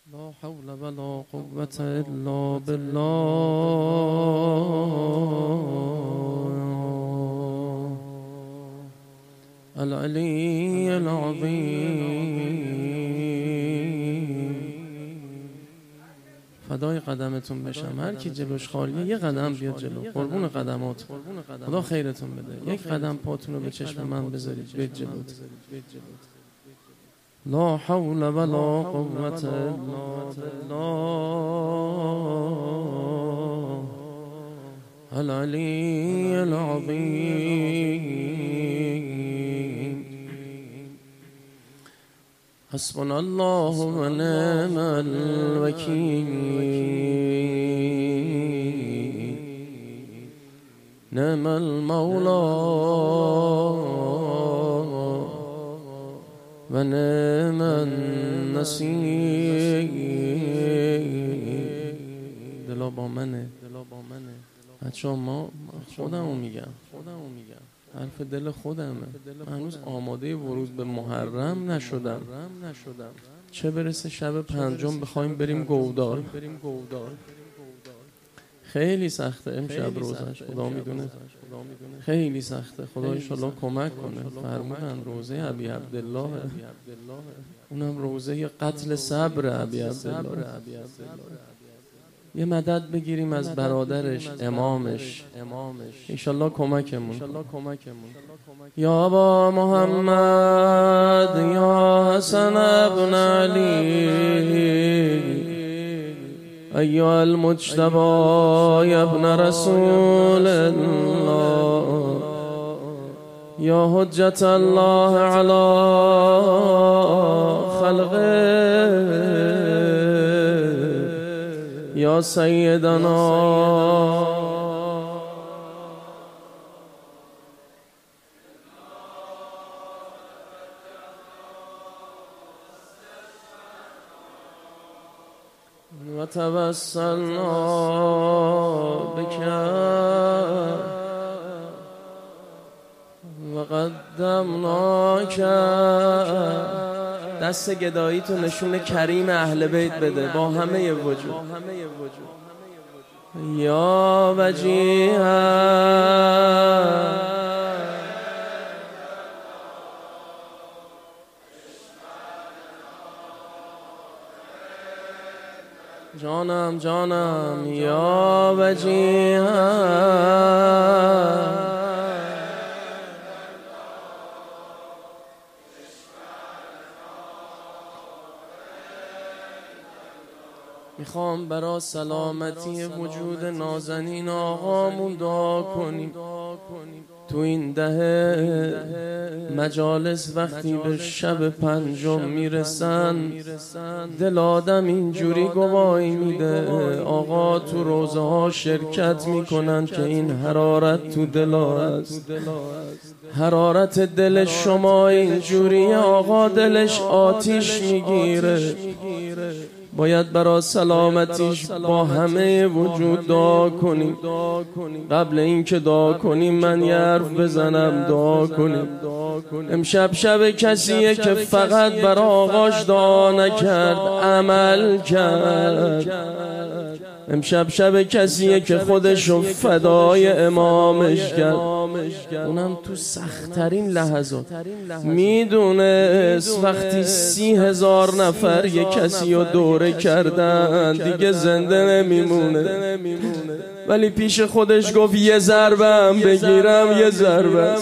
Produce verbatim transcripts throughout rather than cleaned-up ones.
لا حول ولا قوة إلا بالله العلی العظیم. فدای قدمتون بشم، هر کی جلوش خالیه یه قدم بیاد جلو، قربون قدمات، خدا خیرتون بده. یک قدم پاتون رو به چشم من بذارید بیاد جلو. لا حول ولا قوة الا بالله العلی العظیم. حسبنا الله و نعم الوکیل، نعم المولا و نعم النصیر. دلا با منه بچه ها، ما خودمو میگم حرف دل خودمه. من هنوز آماده ورود به محرم نشدم، چه برسه شب پنجم بخوایم بریم گودال. خیلی سخته امشب روزش، خدا میدونه خیلی سخته. خدا انشالله کمک کنه. فرمودن روزه ابی عبدالله، اونم روزه قتل صبر ابی عبدالله. یه مدد بگیریم از برادرش امامش، انشالله کمکمون. یا ابا محمد، یا حسن ابن علی، ایها المجتبی ابن رسول الله، یا حجت الله علی خلقه، یا سیدنا و توسلنا بک و قدمناک. دست گدایی تو نشون کریم اهل بیت بده با همه وجود. یا وجیها جانم جانم، یا وجیها میخوام برا سلامتی وجود نازنین آقامون دعا کنیم. تو این دهه مجالس وقتی به شب پنجم میرسن، دل آدم اینجوری گواهی میده. آقا تو روزه ها شرکت میکنن که این حرارت تو دل هست. حرارت دل شما اینجوری، آقا دلش آتیش میگیره. باید برای سلامتیش با همه وجود دعا کنیم. قبل اینکه دعا کنیم من یه حرف بزنم، دعا کنیم. امشب شب کسیه که فقط برای آقاش دعا نکرد، عمل کرد. امشب شب کسیه که خودشو فدای امامش کرد، اونم تو سخت‌ترین لحظات. میدونست وقتی سی هزار نفر یک کسی رو دوره کردن دیگه زنده نمیمونه، ولی پیش خودش گفت یه ضربم بگیرم، یه ضربم.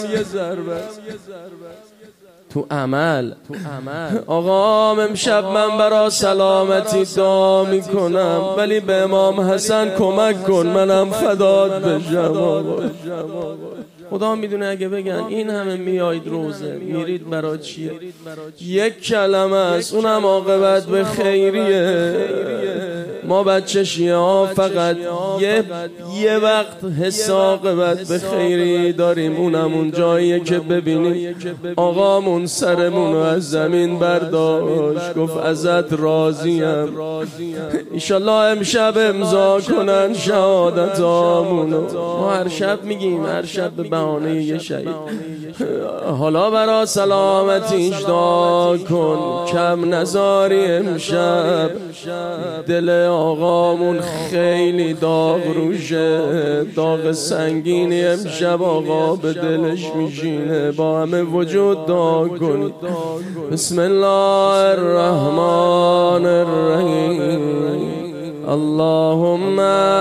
تو عمل آقا امشب من برا سلامتی دعا میکنم، ولی به امام حسن کمک کن منم فدات بشم. خدا میدونه اگه بگن این همه میایید روزه میرید برای چیه؟ یک کلمه است، اونم عاقبت به خیریه. ما بچه شیعه ها فقط یه, یه وقت حس عاقبت به خیری داریم، اونم اون جاییه که ببینیم آقامون سرمونو از زمین برداشت، گفت ازت راضیم. ایشالله امشب امضا کنن شهادت آمونو. ما هر شب میگیم، هر شب به بهانه یه شهید حالا برا سلامتیش دعا کن، کم نزاری امشب. دل آقامون خیلی داغ روشه، داغ سنگینی امشب آقا به دلش میشینه. با همه وجود دعا کنید. بسم الله الرحمن الرحیم. اللهم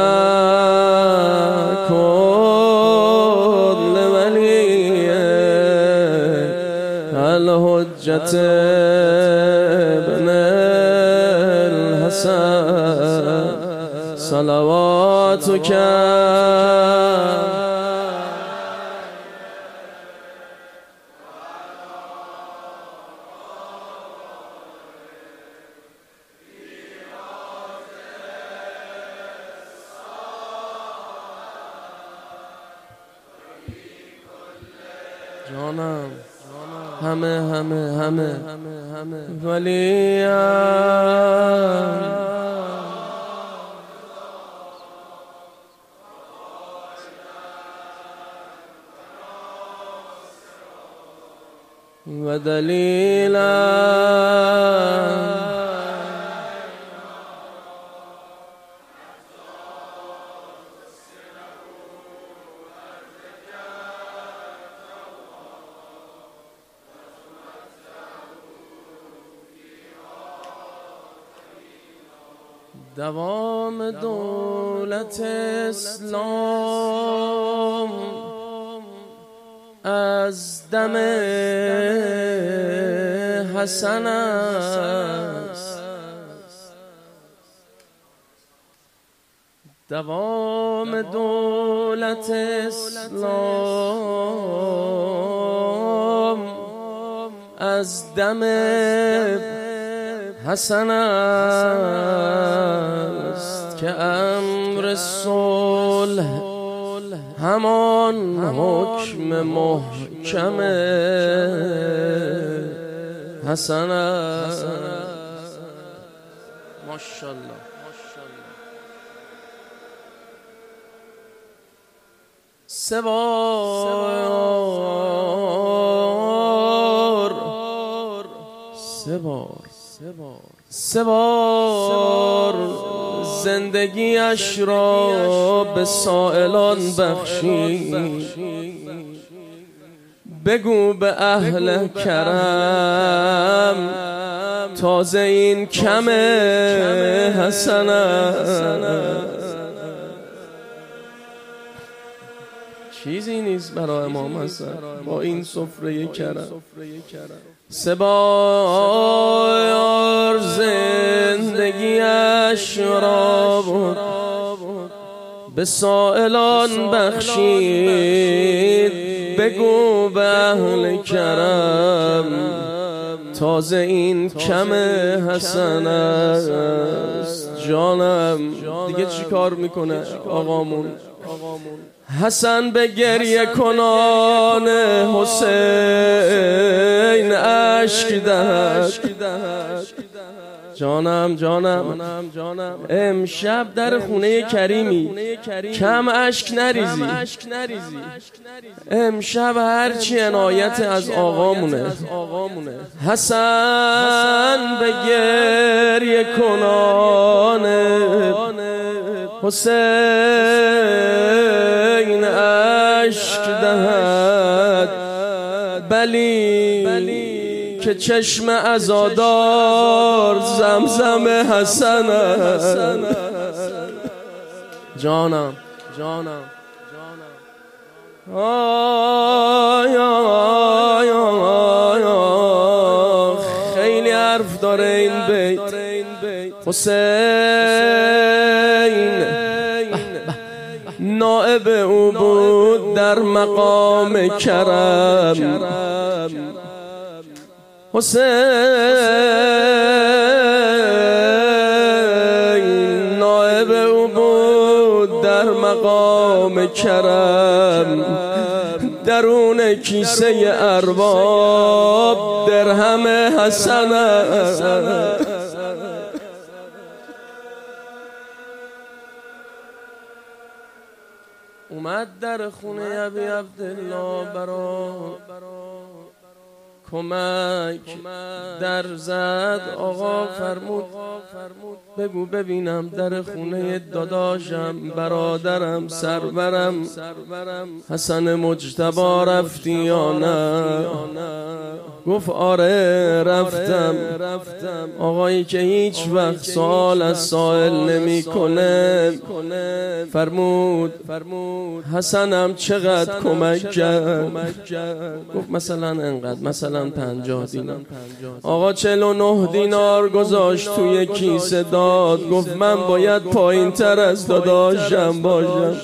کن لولی الحجة ابن الحسن صلواتک. جانم همه همه همه همه ولیم و دلیلم دوام دولت اسلام از دم حسن است. دوام دولت اسلام از دم حسن است که امر صلح همان حکم محکم حسن است. ماشاءالله سوار سوار سه بار زندگیش را به سائلان بخشید. بگو به اهل کرم تازه این کم حسن است. چیزی نیست برای امام حسن با این سفره کرم. سه بار زندگیش را به سائلان بخشید. بگو به اهل کرم تازه این کم حسن است. جانم دیگه چی کار میکنه آقامون؟ حسن به گریه کنان حسین اشک دهد. جانم جانم امشب در خونه کریمی کم اشک نریزی. امشب هرچی عنایت از آقامونه. حسن به گریه کنان حسین اشک دهد. بلی که چشم عزادار زمزم حسن است. جانم جانم آی آی آی آی خیلی حرف داره این بیت. حسین نائب او بود در مقام کرم. حسین نائب او بود در مقام کرم. درون کیسه ارباب درهم حسن است. اومد در خونه ابی عبدالله برا کمک در زد. آقا فرمود بگو ببینم در خونه داداشم برادرم سرورم حسن مجتبی رفتی یا نه؟ گفت آره رفتم. آقایی که هیچ وقت سوال از سائل نمی کنه فرمود حسنم چقدر کمک کرد؟ گفت مثلا انقدر، مثلا پنجاه دینار. آقا چهل و نه دینار گذاشت توی کیسه داد. گفت من باید پایین تر از داداشم باشم.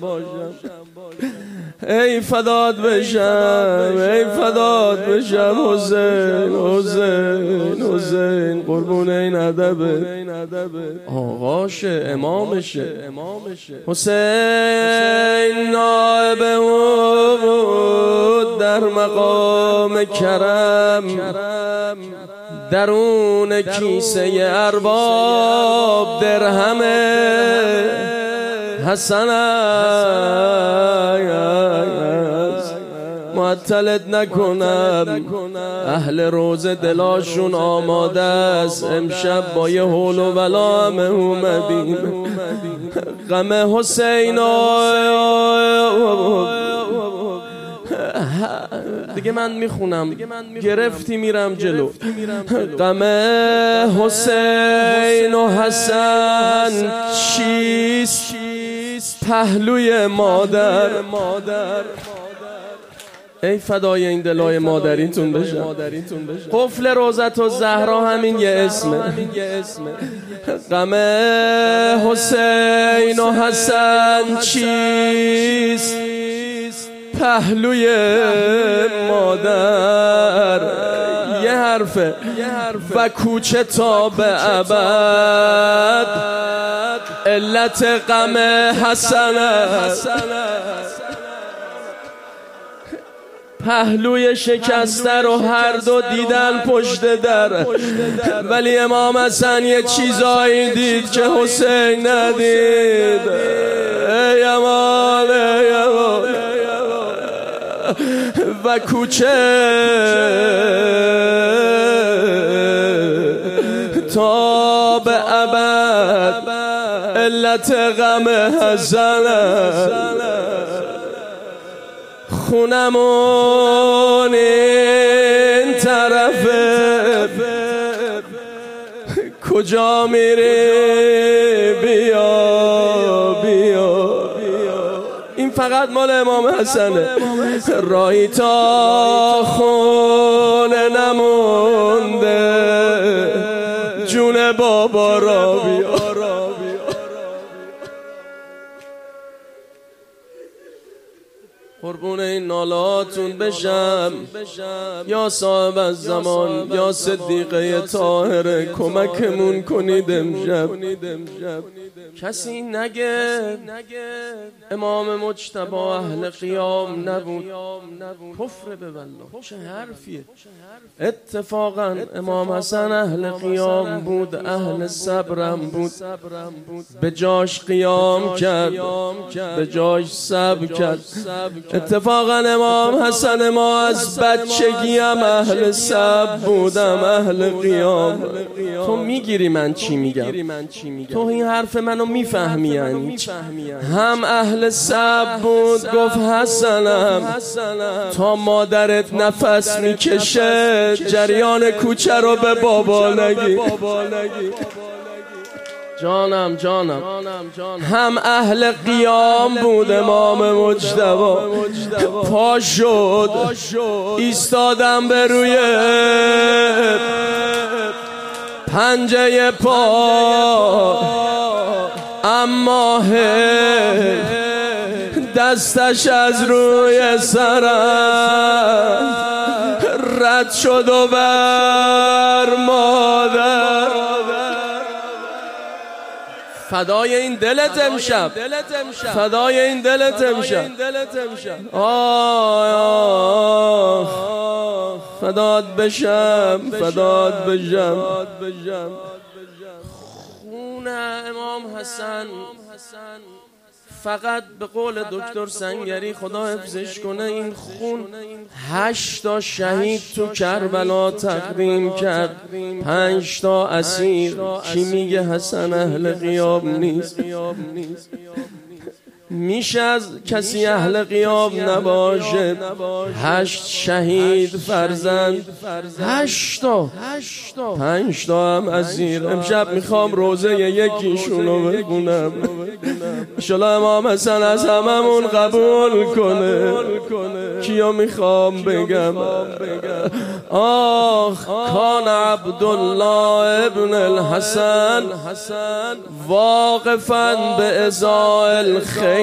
ای فداد بشم، ای فداد بشم حسین حسین حسین قربون این ادبه آقاشه امامشه. حسین نائب بود در مقام کرم، درون کیسه ارباب درهمه. حسن معطلت نکنم، اهل روزه دلاشون آماده است. امشب با یه حول و ولا همه اومدیم. غم حسین دیگه من میخونم گرفتی میرم جلو. غم حسین و حسن چیست پهلوی مادر؟ ای فدای این دلای مادریتون بشم. قفل روزت و زهرا همین یه اسمه. غم حسین و حسن چیست پهلوی مادر؟ یه حرفه و کوچه تا به ابد علت غم حسن است. پهلوی شکسته رو هر دو دیدن پشت در، ولی امام حسن یه چیزایی دید که حسین ندید. ای امان ای امان و کوچه تا به ابد علت غم حسن خونمون این طرفه کجا میری بیا بیا. این فقط مال امام حسنه. راهی تا خونه نمونده جون بابا را بیا. قربون این نالاتون بشم. یا صاحب از زمان یا صدیقه طاهره کمکمون کنید امشب. کسی نگه امام مجتبی اهل قیام نبود. کفر به والله چه حرفیه. اتفاقا امام حسن اهل قیام بود، اهل صبرم بود. به جاش قیام کرد، به جاش صبر کرد. اتفاقا امام حسن ما از بچگی هم اهل صبر بودم، اهل قیام. تو میگیری من چی میگم؟ تو این حرف منو میفهمی؟ یعنی هم اهل صبر بود. گفت حسنم تا مادرت نفس میکشه جریان کوچه رو به بابا نگی. جانم جانم هم اهل قیام بود امام مجتبی. پا شد ایستادم به روی پنجه پا، اما دستش از روی سرم رد شد و بر مادر. فدای این دلت امشب، فدای این دلت امشب. آه فداد بشم، فداد بشم. خون امام حسن فقط به قول دکتر سنگری خدا حفظش کنه این خون هشت تا شهید تو کربلا تقدیم کرد، پنج تا اسیر. کی میگه حسن اهل غیاب نیست؟ میشه از کسی اهل غیاب نباشه؟ هشت شهید فرزند، هشت تا پنج تا هم اسیر. امشب میخوام روزه یکیشونو بخونم، انشالله امام حسن از هممون قبول کنه. کیو میخوام بگم؟ آخ کان عبدالله ابن الحسن واقفا به ازاء الخیمه،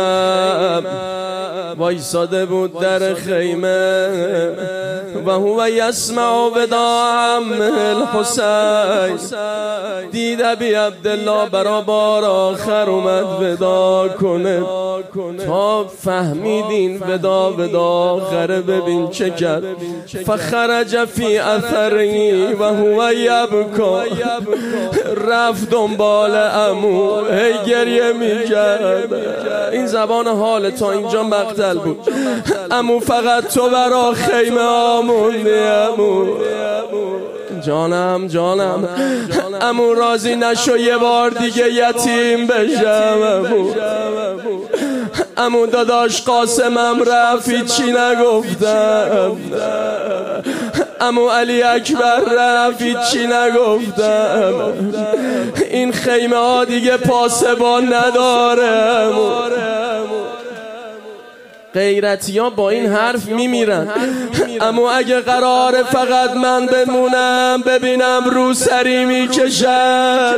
وایساده بود در خیمه، و هو یسمع وداع عمه الحسین. دید ابی عبدالله برا بار آخر اومد ودا کنه. تا فهمیدین ودا ودا آخره، ببین چه کرد. فخرج فی اثری و هو یبکا، رفت دنبال عمو هی گریه میکرد. این زبان حال تا اینجا مقتل بود. عمو فقط تو برا خیمه آموندی عمو، جانم جانم. عمو راضی نشو یه بار دیگه یتیم بشم عمو. عمو داداش قاسمم رفت چی نگفتم، عمو علی اکبر رفت چی نگفتم. این خیمه ها دیگه پاسبان نداره عمو. غیرتی ها با این حرف میمیرن. اما اگه قراره فقط من بمونم ببینم رو سری میکشن،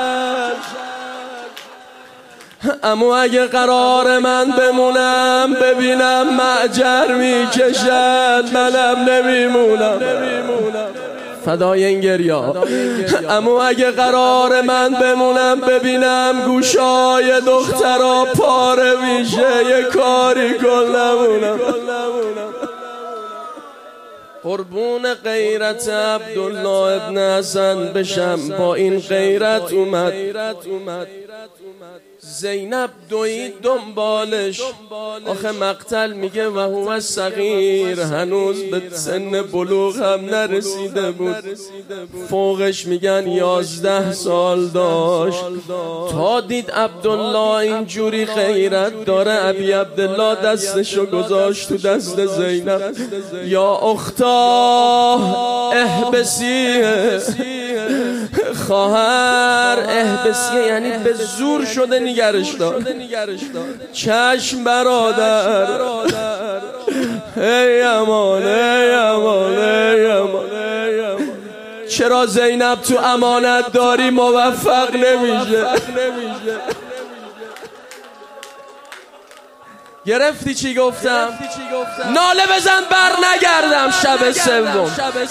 اما اگه قرار من بمونم ببینم معجر میکشن، منم نمیمونم فدای این گریا. اما اگه قرار من بمونم ببینم گوشای دخترا پاره میشه، یه کاری کن نمونم. قربون غیرت عبدالله ابن حسن بشم. با این غیرت اومد زینب دوید دنبالش. آخه مقتل میگه و هو صغیر، هنوز به سن بلوغ هم نرسیده بود. فوقش میگن یازده سال داشت. تا دید عبدالله اینجوری غیرت داره، ابی عبدالله دستشو گذاشت تو دست زینب. یا اختا احبسیه، خواهر احبسیه یعنی به زور شده نگرش دار. چشم برادر، ای امان ای امان ای امان. چرا زینب تو امانت داری موفق نمیشه؟ گرفتی چی گفتم؟ ناله بزن بر نگردم شب سوم.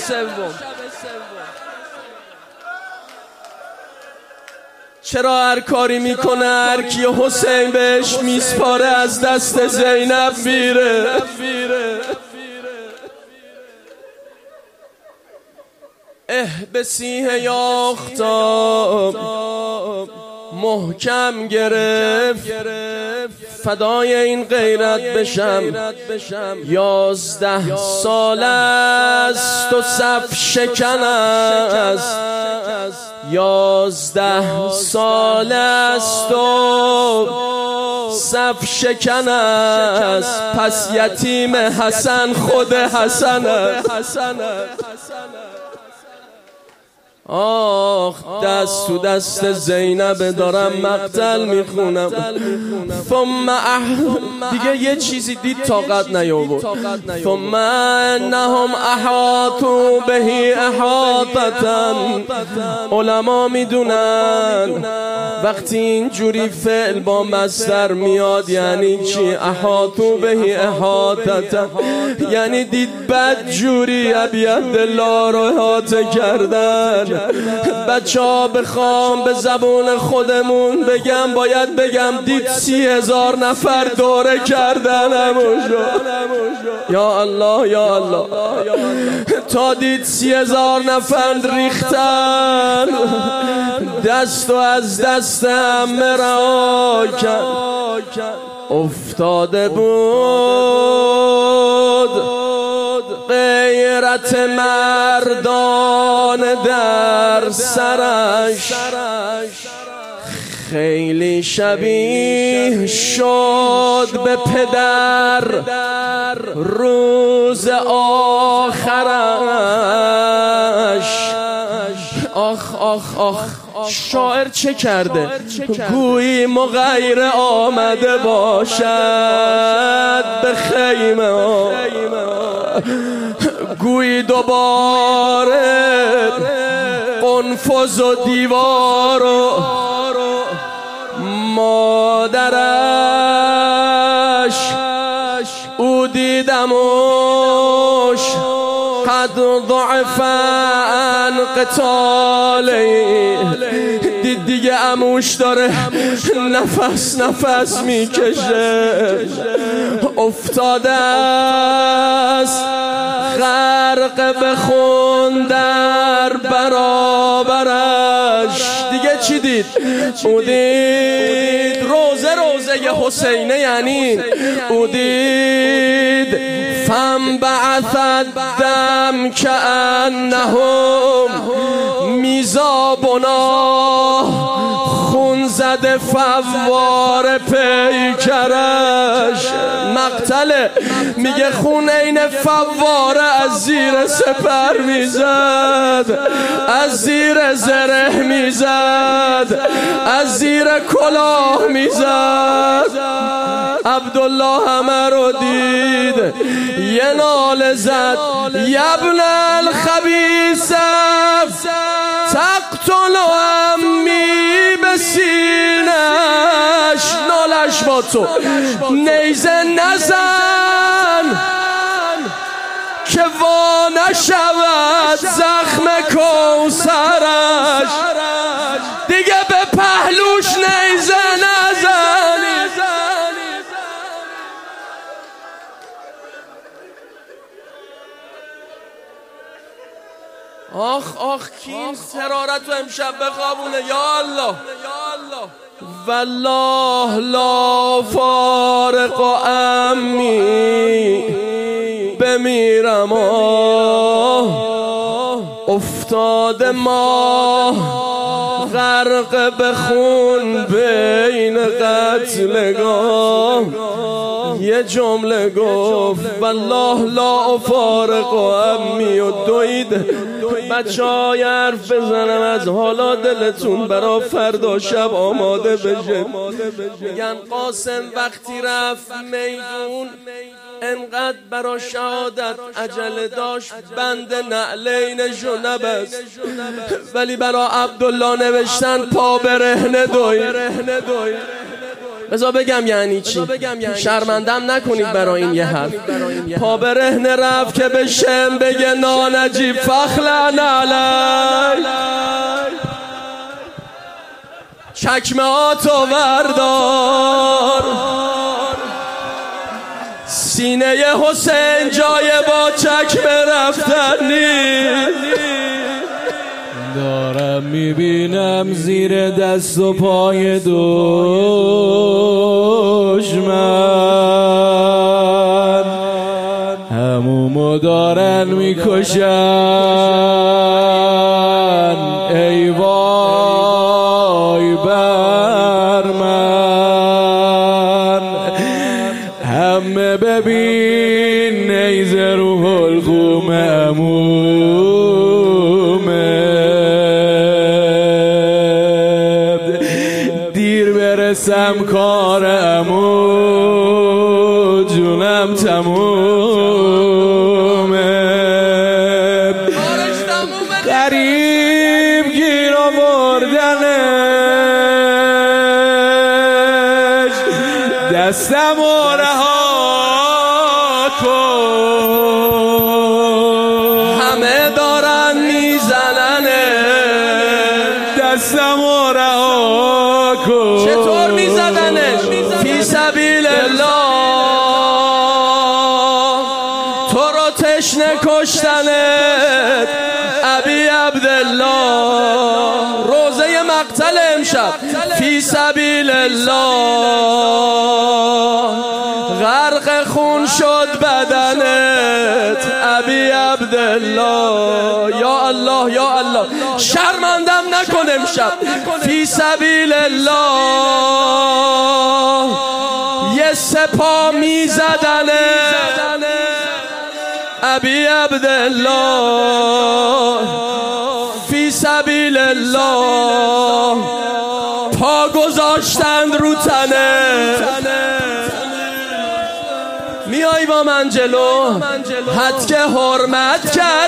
چرا هر کاری میکنه هر کی حسین بهش میسپاره از دست زینب میره؟ احبسیه یا اختاب، محکم گرفت فدای این غیرت بشم. یازده سال است و صف شکن است، یازده سال است و صف شکن است. پس یتیم حسن خود حسن است. آخ دست تو دست زینب دارم مقتل میخونم. ثم اح... دیگه یه چیزی دید طاقت نیاورد. ثم انهم احاطوا به احاطة. علما میدونن وقتی اینجوری فعل با مصدر میاد یعنی چی؟ احاطوا به احاطة یعنی دید بد جوری ابی عبدالله رو احاطه کردن. بچه ها بخوام به زبون خودمون بگم باید بگم دید سی هزار نفر دوره کردن همونجا. یا الله یا الله. تا دید سی هزار نفر ریختن دست و از دستم مرا کرد، افتاده بود غیرت مردان در سرش، خیلی شبیه شد به پدر روز آخرش. آخ آخ آخ شاعر چه کرده؟ گویی مغیر آمده باشد به خیمه ها، گویی دوباره قنفذ و دیوار و مادرش او دیدمش قد ضعف عن قتالی، دید دیگه عموش داره نفس نفس میکشه، افتاده است غرق به خون در برابرش. دیگه چی دید؟ او دید روزه روزه حسینه، یعنی او دید فم بعث الدم کأنهم میزابنا، خون زده فوار پیکرش. مقتله میگه خون این فواره از زیر سپر میزد، از زیر زره میزد، از زیر کلاه میزد. عبدالله همه رو دید، یه ناله زد یبن الخبیث تقتل امی به سینش. نالش با تو نیزه نزن که وا نشود زخم کوثرش، دیگه به پهلوش نیزه نزنی. آخ آخ کی این سرارت رو امشب بخوابونه؟ یا الله والله لا فارق امی بمیرم، افتاده ما غرق به خون بین قتلگاه. یه جمله گفت والله لا فارق امی و دوید. بچه های حرف بزنم از حالا دلتون برا فردا شب آماده بشه. میگن قاسم وقتی رفت میدون انقدر برا شهادت عجله داشت بند نعلینشو نبست، ولی برا عبدالله نوشتن پا برهنه دوی. بذار بگم یعنی چی، شرمندم نکنید برای این یه حرف. پا برهنه رفت که به شم بگه نانجیب فخلن علی، چکمه ها تو بردار، سینه حسین جای با چکمه رفتن نیست. دارم میبینم زیر دست و پای دشمن همومو دارن میکشن. ای وای بر من، همه ببین نیزه رو حلقوم عمومه، دیر برسم کار عمو جونم تمومه. غریب گیر آوردنش دستم و رها کن، همه دارن میزننه دستم و رها کن. چطور میزدنش؟ فی سبیل الله تو رو تشنه کشتنت ابی عبدالله. روزه مقتلت فی سبیل الله، غرق خون شد بدنت ابی عبدالله. یا الله یا الله، شرمندم نکن امشب. فی سبیل الله یه سپاه میزدنه ابی عبدالله. فی سبیل الله پا گذاشتند رو تنه. میای با من جلو، حد که حرمت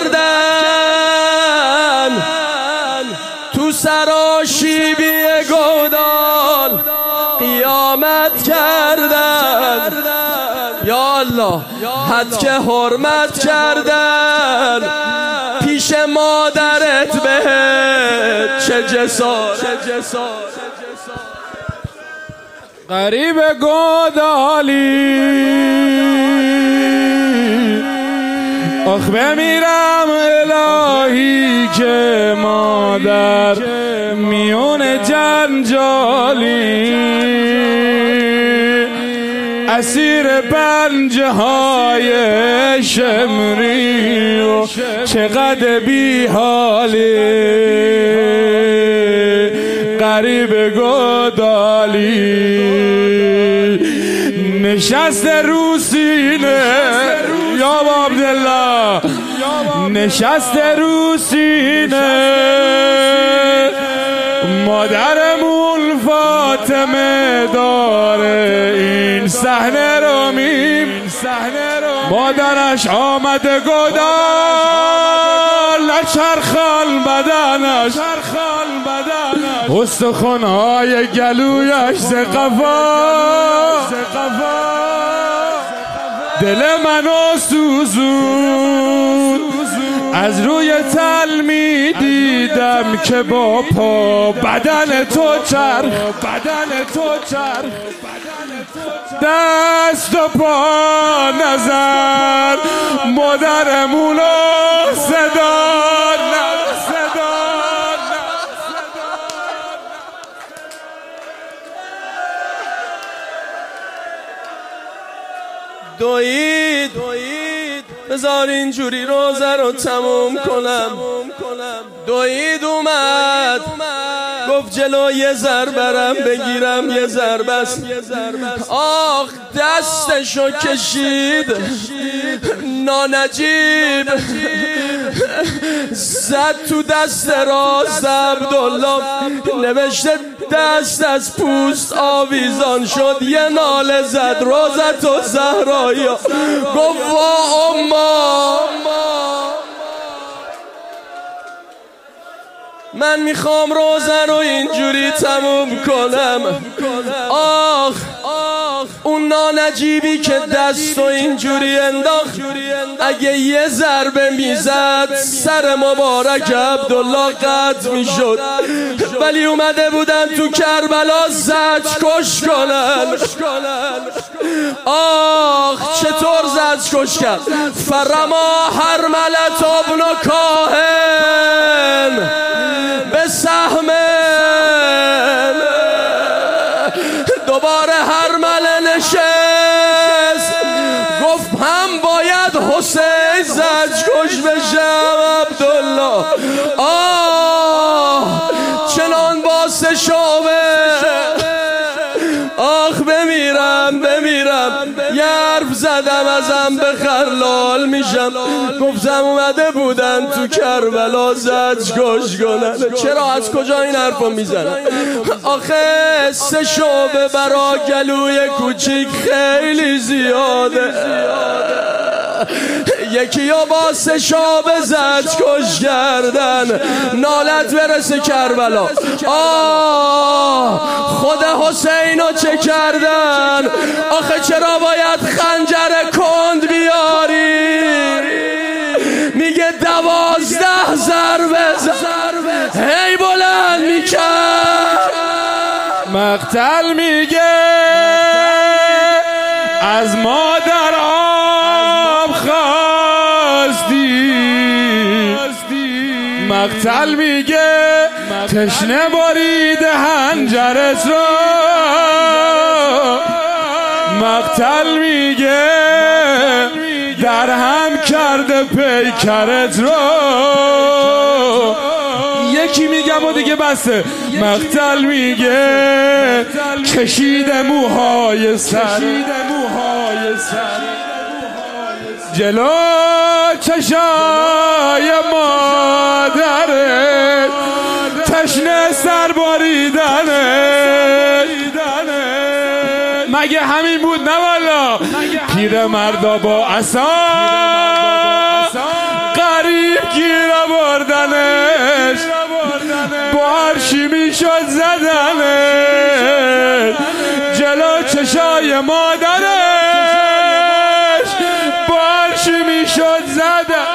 کردن تو سراشیبی گودال قیامت کردن. یا الله، حد که حرمت کردن پیش مادرت بهت چه جسارت. غریب گودالی آخ بمیرم الهی که مادر میون جنجالی، اسیر پنجه های شمری و چقدر بی حالی. غریب گودالی نشست رو سینه یا عبدالله، نشست رو سینه مادرمون فاطمه داره این صحنه رو میم. مادرش آمده گودال نچرخال بدنش، استخونهای گلویش ز قفا، دل منو سوزون. از روی تل می دیدم که با پا بدن تو چرخ، دست و پا نزد مادرمونو صدا. دوید بذار اینجوری روزه رو تموم کنم. دوید اومد گفت جلو یه ذر برم بگیرم، یه ذر بس. آخ دستشو کشید نانجیب، زد تو دست راست عبدالله، نوشته دست از پوست آویزان شد. یه ناله زد روزت و زهرایی، گفت وا اما من میخوام روزه رو اینجوری تموم کنم. آخ اون نانجیبی که دستو اینجوری انداخت، اگه یه ضربه میزد سر مبارک عبدالله قطع میشد، ولی اومده بودن تو کربلا زج کش کنن. آخ چطور زج کش کرد؟ فرما حرملت ابن کاهن به سهم، دوباره هرمله نشست گفت هم باید حسین زجکش بشم عبدالله. آه چنان با سه شعبه، آخ بمیرم بمیرم. یه حرف زدم ازم بخر لال میشم. گفتم اومده بودن تو کربلا زجکش کنن. چرا از کجا این حرفو میزنن؟ آخه سه شعبه برا گلوی کوچیک خیلی زیاده. یکی ها با سه شعبه زجکش کردن، نالت برسه کربلا. آه خود حسینو چه کردن؟ آخه چرا باید خنجر کند بیاری؟ میگه دوازده ضربه هی بلند میکرد. مقتل میگه از مادر آب خواستی، مقتل میگه تشنه بارید هنجرت رو مقتل میگه در هم کرده پیکرت رو یکی میگم و دیگه بسته مقتل میگه کشیده موهای سر جلو چشای مادرت تشنه سر باریدنه مگه همین بود نه والا پیر مردا با عصا غریب گیر آوردنش با هرشی میشد زدنش جلو چشای مادرش با هرشی میشد زدن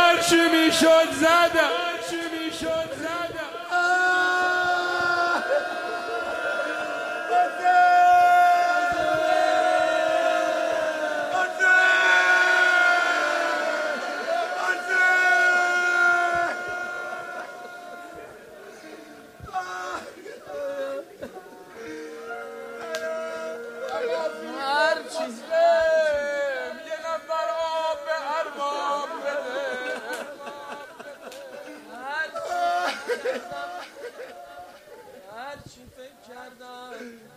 هرچی فکر کردم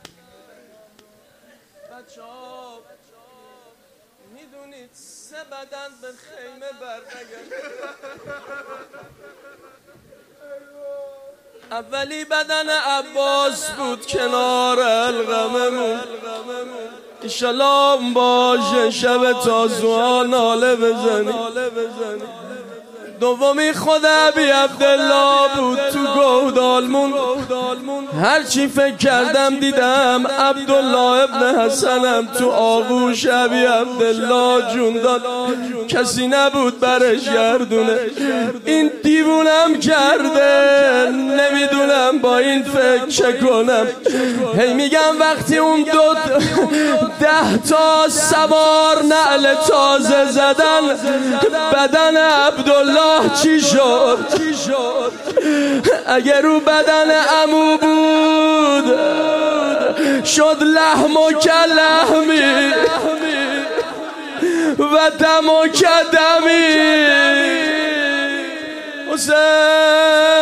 بچه‌ها میدونید سه بدن به خیمه برنگرد اولی بدن عباس بود کنار الغممون ایشالله باشه شب تازوها ناله بزنی دومی خود ابی عبدالله بود تو گودالمون هرچی فکر کردم دیدم عبدالله ابن حسنم تو آغوش ابی عبدالله جون داد کسی نبود برش گردونه این دیوونم کرده نمیدونم با این فکر چه کنم هی میگم وقتی اون دو ده تا سوار نعل تازه زدن بدن عبدالله چی شد اگر رو بدن عمو بود شد لحم و کلحمی و دم و کدمی حسین